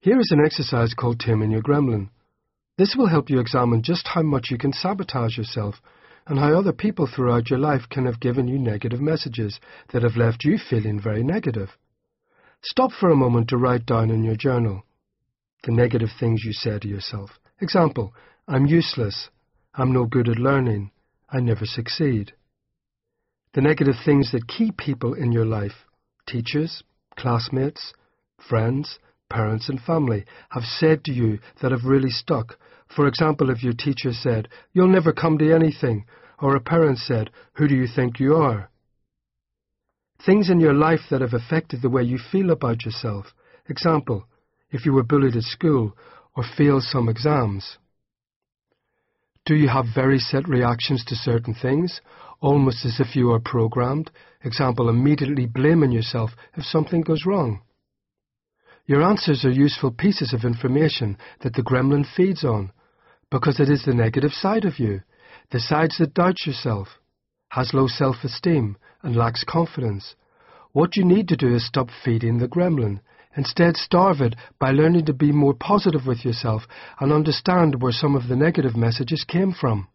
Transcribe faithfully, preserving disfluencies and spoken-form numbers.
Here is an exercise called Taming Your Gremlin. This will help you examine just how much you can sabotage yourself and how other people throughout your life can have given you negative messages that have left you feeling very negative. Stop for a moment to write down in your journal the negative things you say to yourself. Example, I'm useless, I'm no good at learning, I never succeed. The negative things that key people in your life, teachers, classmates, friends, parents and family, have said to you that have really stuck. For example, if your teacher said, "You'll never come to anything," or a parent said, "Who do you think you are?" Things in your life that have affected the way you feel about yourself. Example, if you were bullied at school or failed some exams. Do you have very set reactions to certain things, almost as if you are programmed? Example, immediately blaming yourself if something goes wrong. Your answers are useful pieces of information that the gremlin feeds on, because it is the negative side of you, the sides that doubt yourself, has low self-esteem, and lacks confidence. What you need to do is stop feeding the gremlin. Instead, starve it by learning to be more positive with yourself and understand where some of the negative messages came from.